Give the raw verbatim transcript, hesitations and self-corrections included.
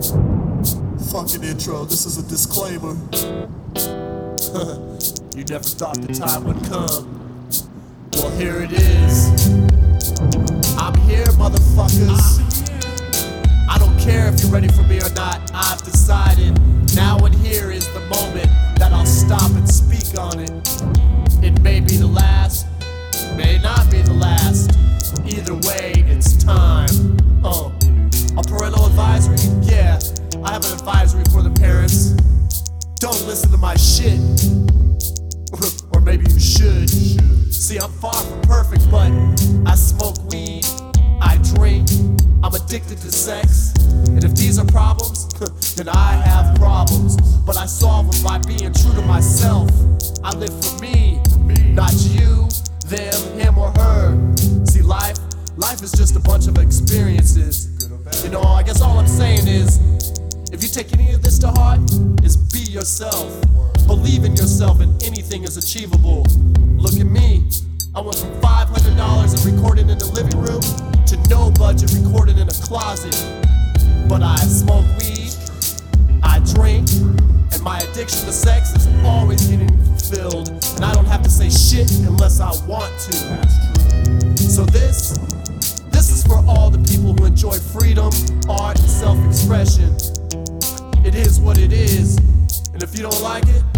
Fucking intro, this is a disclaimer. You never thought the time would come. Well, here it is. I'm here, motherfuckers. I don't care if you're ready for me or not. I've decided now and here is the moment that I'll stop and speak on it. It may be the last, may not be the last. Either way, it's time. Oh, a parental advisory? Yeah, I have an advisory for the parents. Don't listen to my shit. Or maybe you should. See, I'm far from perfect, but I smoke weed, I drink, I'm addicted to sex. And if these are problems, then I have problems. But I solve them by being true to myself. I live for me, not you, them, him, or her. See, life, life is just a bunch of experiences. You know, I guess all I'm saying is, if you take any of this to heart, is be yourself. Believe in yourself and anything is achievable. Look at me. I went from five hundred dollars and recording in the living room to no budget recording in a closet. But I smoke weed, I drink, and my addiction to sex is always getting fulfilled. And I don't have to say shit unless I want to. So this, this is for all the people who enjoy freedom, art, and self-expression. It is what it is, and if you don't like it,